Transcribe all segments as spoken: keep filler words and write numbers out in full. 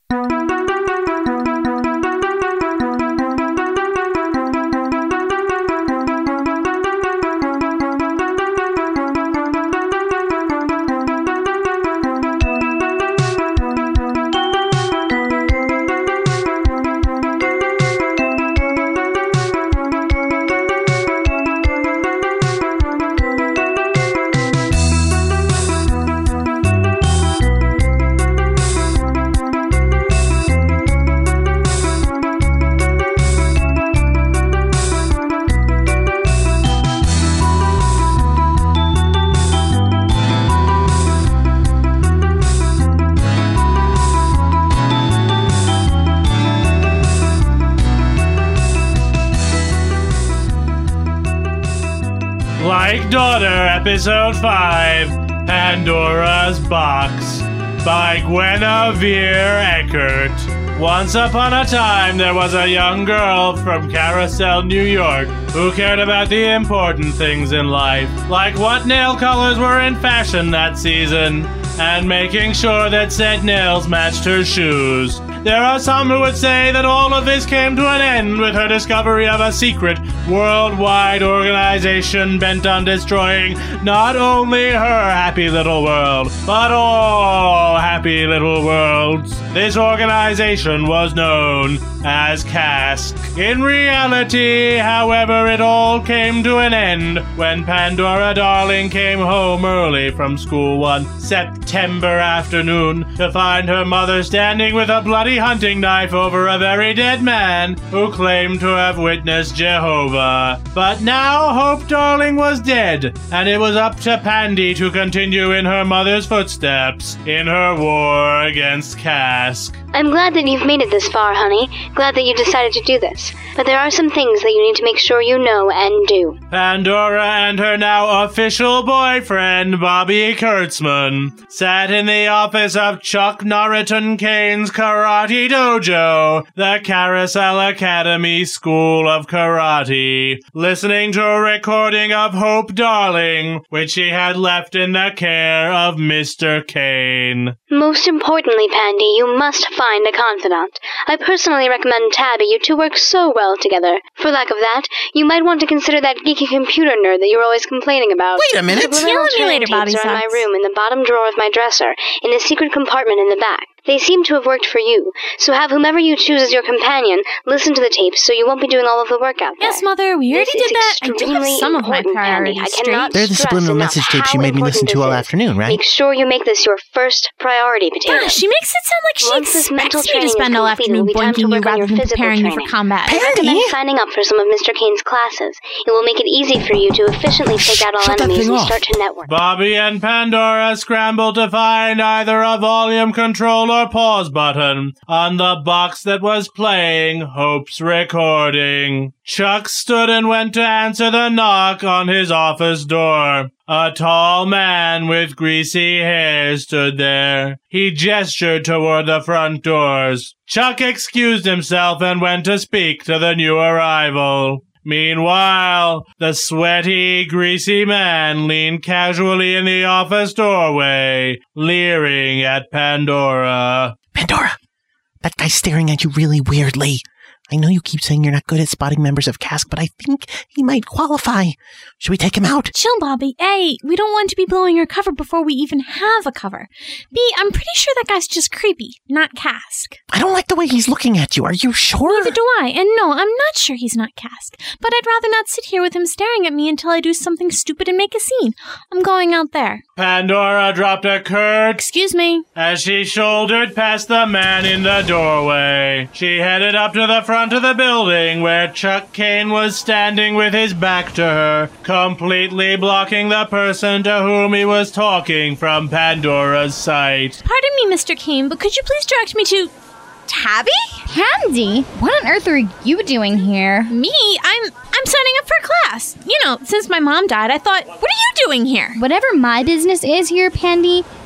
Like Daughter, Episode five, Pandora's Box, by Guinevere Eckert. Once upon a time, there was a young girl from Carousel, New York, who cared about the important things in life, like what nail colors were in fashion that season, and making sure that said nails matched her shoes. There are some who would say that all of this came to an end with her discovery of a secret, worldwide organization bent on destroying not only her happy little world, but all happy little worlds. This organization was known as Cask. In reality, however, it all came to an end when Pandora Darling came home early from school one September afternoon to find her mother standing with a bloody hunting knife over a very dead man who claimed to have witnessed Jehovah. But now Hope Darling was dead, and it was up to Pandy to continue in her mother's footsteps in her war against Cask. I'm glad that you've made it this far, honey. Glad that you decided to do this. But there are some things that you need to make sure you know and do. Pandora and her now official boyfriend, Bobby Kurtzman, sat in the office of Chuck Norriton Kane's Karate Dojo, the Carousel Academy School of Karate, listening to a recording of Hope Darling, which she had left in the care of Mister Kane. Most importantly, Pandy, you must find a confidant. I personally recommend Tabby. You two work so well together. For lack of that, you might want to consider that geeky computer nerd that you're always complaining about. Wait a minute! Yell at me later, Bobby Socks. Are in my room, in the bottom drawer of my dresser, in a secret compartment in the back. They seem to have worked for you, so have whomever you choose as your companion listen to the tapes so you won't be doing all of the work out there. Yes, Mother, we already This did that. I do have some of my priorities straight. They're the subliminal message tapes you made me listen to all afternoon, right? Make sure you make this your first priority, Potato. Gosh, she makes it sound like she Once this mental expects me to training spend is all complete, afternoon it will be time to boinking you work on rather your than physical preparing you for training. combat. I recommend signing up for some of Mister Kane's classes. It will make it easy for you to efficiently take out all shut that enemies thing and off. start to network. Bobby and Pandora scrambled to find either a volume control or pause button on the box that was playing Hope's recording. Chuck stood and went to answer the knock on his office door. A tall man with greasy hair stood there. He gestured toward the front doors. Chuck excused himself and went to speak to the new arrival. Meanwhile, the sweaty, greasy man leaned casually in the office doorway, leering at Pandora. Pandora! That guy's staring at you really weirdly. I know you keep saying you're not good at spotting members of Cask, but I think he might qualify. Should we take him out? Chill, Bobby. A, we don't want to be blowing our cover before we even have a cover. B, I'm pretty sure that guy's just creepy, not Cask. I don't like the way he's looking at you. Are you sure? Neither do I. And no, I'm not sure he's not Cask. But I'd rather not sit here with him staring at me until I do something stupid and make a scene. I'm going out there. Pandora dropped a curt Excuse me. as she shouldered past the man in the doorway. She headed up to the front of the building where Chuck Kane was standing with his back to her, completely blocking the person to whom he was talking from Pandora's sight. Pardon me, Mister Kane, but could you please direct me to... Tabby? Pandy? What on earth are you doing here? Me? I'm I'm signing up for class. You know, since my mom died, I thought, what are you doing here? Whatever my business is here, Pandy,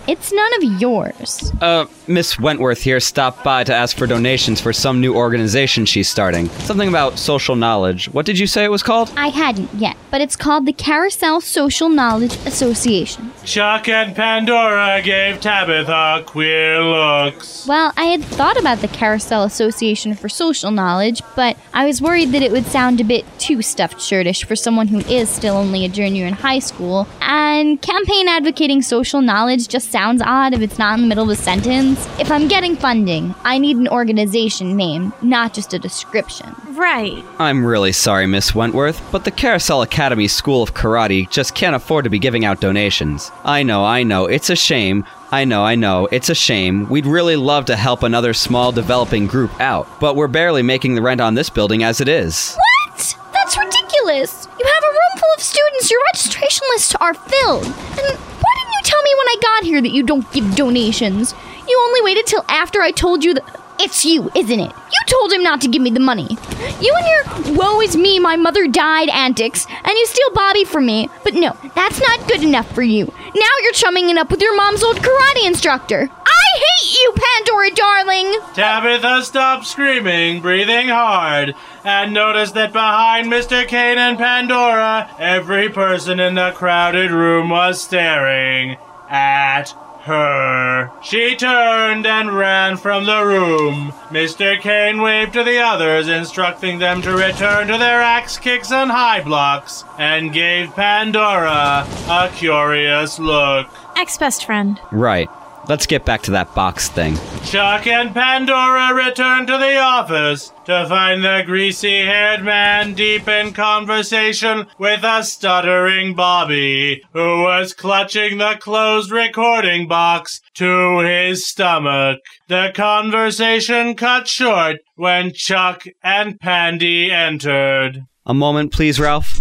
It's none of yours. Uh, Miss Wentworth here stopped by to ask for donations for some new organization she's starting. Something about social knowledge. What did you say it was called? I hadn't yet, but it's called the Carousel Social Knowledge Association. Chuck and Pandora gave Tabitha queer looks. Well, I had thought about the Carousel Association for Social Knowledge, but I was worried that it would sound a bit too stuffed shirtish for someone who is still only a junior in high school, and campaign advocating social knowledge just sounds odd if it's not in the middle of a sentence. If I'm getting funding, I need an organization name, not just a description. Right. I'm really sorry, Miss Wentworth, but the Carousel Academy School of Karate just can't afford to be giving out donations. I know, I know, it's a shame. I know, I know, it's a shame. We'd really love to help another small developing group out, but we're barely making the rent on this building as it is. What? That's ridiculous! You have a room full of students, your registration lists are filled. And why didn't you tell me when I got here that you don't give donations? You only waited till after I told you that... It's you, isn't it? You told him not to give me the money. You and your woe is me, my mother died antics, and you steal Bobby from me. But no, that's not good enough for you. Now you're chumming it up with your mom's old karate instructor. I hate you, Pandora darling! Tabitha stopped screaming, breathing hard, and noticed that behind Mister Kane and Pandora, every person in the crowded room was staring at her. She turned and ran from the room. Mister Kane waved to the others, instructing them to return to their axe kicks and high blocks, and gave Pandora a curious look. Ex-best friend. Right. Let's get back to that box thing. Chuck and Pandora returned to the office to find the greasy-haired man deep in conversation with a stuttering Bobby, who was clutching the closed recording box to his stomach. The conversation cut short when Chuck and Pandy entered. A moment, please, Ralph.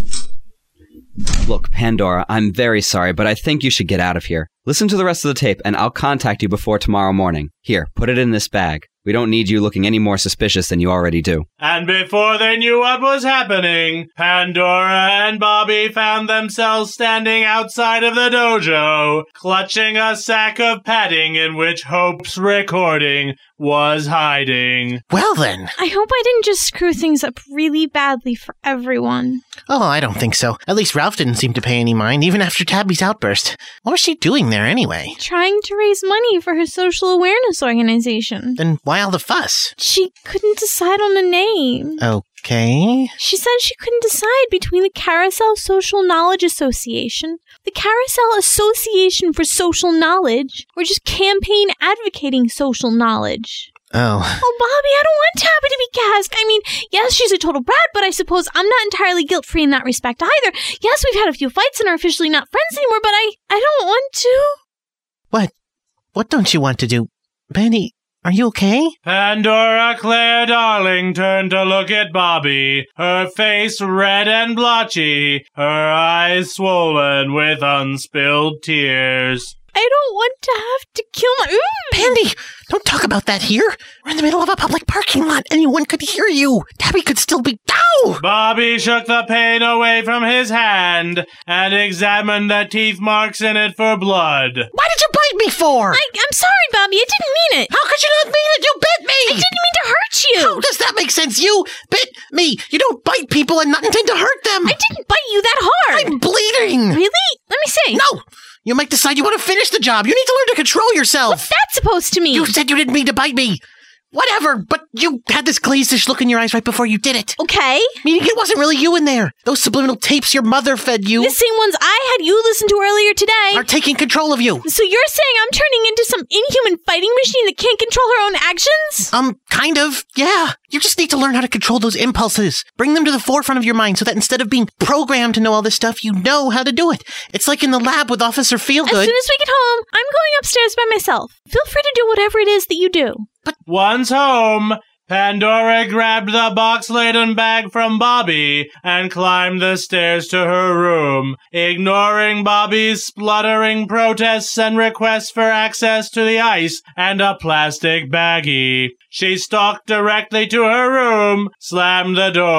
Look, Pandora, I'm very sorry, but I think you should get out of here. Listen to the rest of the tape, and I'll contact you before tomorrow morning. Here, put it in this bag. We don't need you looking any more suspicious than you already do. And before they knew what was happening, Pandora and Bobby found themselves standing outside of the dojo, clutching a sack of padding in which Hope's recording was hiding. Well then. I hope I didn't just screw things up really badly for everyone. Oh, I don't think so. At least Ralph didn't seem to pay any mind, even after Tabby's outburst. What was she doing there anyway? Trying to raise money for her social awareness organization. Then why all the fuss? She couldn't decide on a name. Okay. She said she couldn't decide between the Carousel Social Knowledge Association, the Carousel Association for Social Knowledge, or just campaign advocating social knowledge. Oh. Oh, Bobby, I don't want Tabby to be Cask. I mean, yes, she's a total brat, but I suppose I'm not entirely guilt-free in that respect either. Yes, we've had a few fights and are officially not friends anymore, but I, I don't want to. What? What don't you want to do? Benny, are you okay? Pandora Claire Darling turned to look at Bobby, her face red and blotchy, her eyes swollen with unspilled tears. I don't want to have to kill my... Ooh. Pandy, don't talk about that here. We're in the middle of a public parking lot. Anyone could hear you. Tabby could still be... Ow! Bobby shook the pain away from his hand and examined the teeth marks in it for blood. Why did you bite me for? I, I'm sorry, Bobby. I didn't mean it. How could you not mean it? You bit me! I didn't mean to hurt you. How does that make sense? You bit me. You don't bite people and not intend to hurt them. I didn't bite you that hard. I'm bleeding. Really? Let me see. No! You might decide you want to finish the job. You need to learn to control yourself. What's that supposed to mean? You said you didn't mean to bite me. Whatever, but you had this glazed-ish look in your eyes right before you did it. Okay. Meaning it wasn't really you in there. Those subliminal tapes your mother fed you The same ones I had you listen to earlier today. are taking control of you. So you're saying I'm turning into some inhuman fighting machine that can't control her own actions? Um, kind of, yeah. You just need to learn how to control those impulses. Bring them to the forefront of your mind so that instead of being programmed to know all this stuff, you know how to do it. It's like in the lab with Officer Feelgood. As soon as we get home, I'm going upstairs by myself. Feel free to do whatever it is that you do. Once home, Pandora grabbed the box-laden bag from Bobby and climbed the stairs to her room, ignoring Bobby's spluttering protests and requests for access to the ice and a plastic baggie. She stalked directly to her room, slammed the door,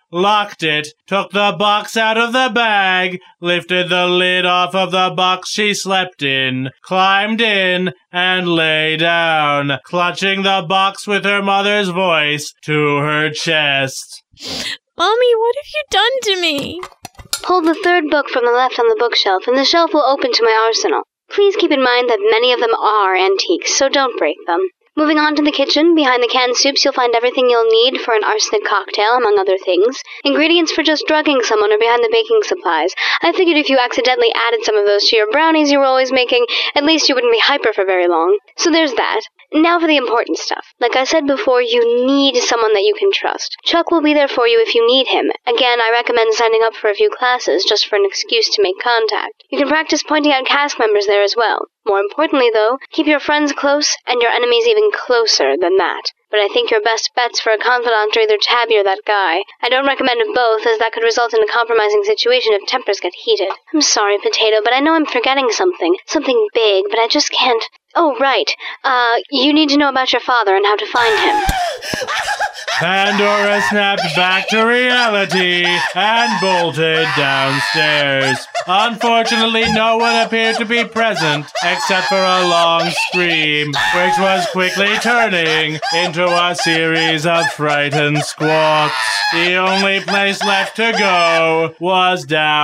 locked it, took the box out of the bag, lifted the lid off of the box she slept in, climbed in, and lay down, clutching the box with her mother's voice to her chest. Mommy, what have you done to me? Hold the third book from the left on the bookshelf, and the shelf will open to my arsenal. Please keep in mind that many of them are antiques, so don't break them. Moving on to the kitchen, behind the canned soups you'll find everything you'll need for an arsenic cocktail, among other things. Ingredients for just drugging someone are behind the baking supplies. I figured if you accidentally added some of those to your brownies you were always making, at least you wouldn't be hyper for very long. So there's that. Now for the important stuff. Like I said before, you need someone that you can trust. Chuck will be there for you if you need him. Again, I recommend signing up for a few classes just for an excuse to make contact. You can practice pointing out cast members there as well. More importantly, though, keep your friends close and your enemies even closer than that. But I think your best bets for a confidant are either Tabby or that guy. I don't recommend both, as that could result in a compromising situation if tempers get heated. I'm sorry, Potato, but I know I'm forgetting something. Something big, but I just can't... Oh, right. Uh, you need to know about your father and how to find him. Pandora snapped back to reality and bolted downstairs. Unfortunately, no one appeared to be present except for a long scream, which was quickly turning into a series of frightened squawks. The only place left to go was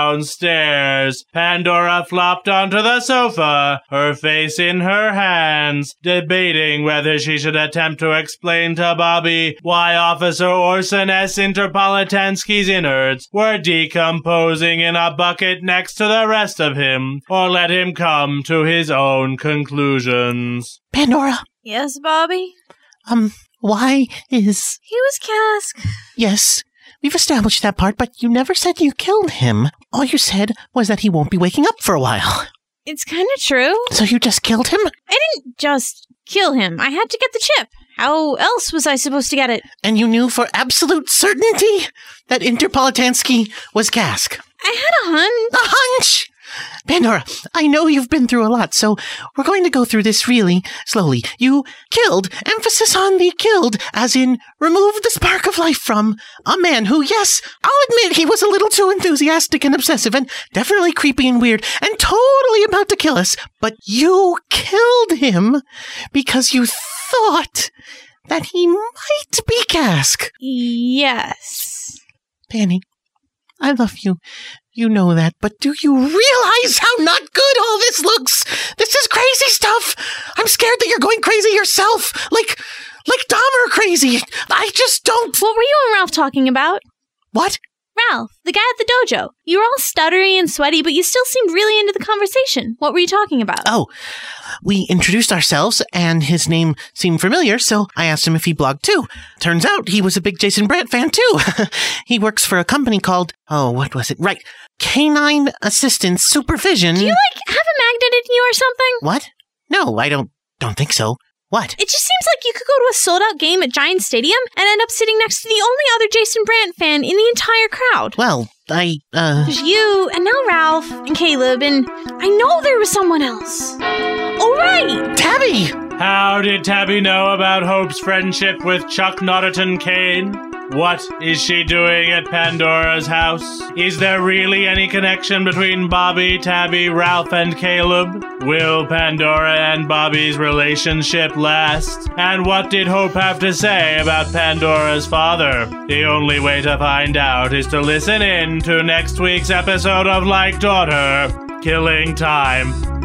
downstairs. Pandora flopped onto the sofa, her face in her hands, debating whether she should attempt to explain to Bobby why Officer Orson S. Interpolitansky's innards were decomposing in a bucket next to the rest of him, or let him come to his own conclusions. Pandora, Yes, Bobby? um, why is... He was Cask. Yes, we've established that part, but you never said you killed him. All you said was that he won't be waking up for a while. It's kind of true. So you just killed him? I didn't just kill him. I had to get the chip. How else was I supposed to get it? And you knew for absolute certainty that Interpolitansky was Cask? I had a hunch. A hunch! Pandora, I know you've been through a lot, so we're going to go through this really slowly. You killed, emphasis on the killed, as in removed the spark of life from a man who, yes, I'll admit he was a little too enthusiastic and obsessive and definitely creepy and weird and totally about to kill us, but you killed him because you thought that he might be Cask. Yes. Penny, I love you. You know that, but do you realize how not good all this looks? This is crazy stuff. I'm scared that you're going crazy yourself, like, like Dahmer crazy. I just don't... What were you and Ralph talking about? What? Ralph, the guy at the dojo. You were all stuttery and sweaty, but you still seemed really into the conversation. What were you talking about? Oh, we introduced ourselves, and his name seemed familiar, so I asked him if he blogged too. Turns out he was a big Jason Brandt fan too. He works for a company called, oh, what was it? Right, Canine Assistance Supervision. Do you, like, have a magnet in you or something? What? No, I don't, don't think so. What? It just seems like you could go to a sold-out game at Giant Stadium and end up sitting next to the only other Jason Brandt fan in the entire crowd. Well, I, uh... There's you, and now Ralph, and Caleb, and I know there was someone else. Oh, right! Tabby! How did Tabby know about Hope's friendship with Chuck Notterton Kane? What is she doing at Pandora's house? Is there really any connection between Bobby, Tabby, Ralph, and Caleb? Will Pandora and Bobby's relationship last? And what did Hope have to say about Pandora's father? The only way to find out is to listen in to next week's episode of Like Daughter, Killing Time.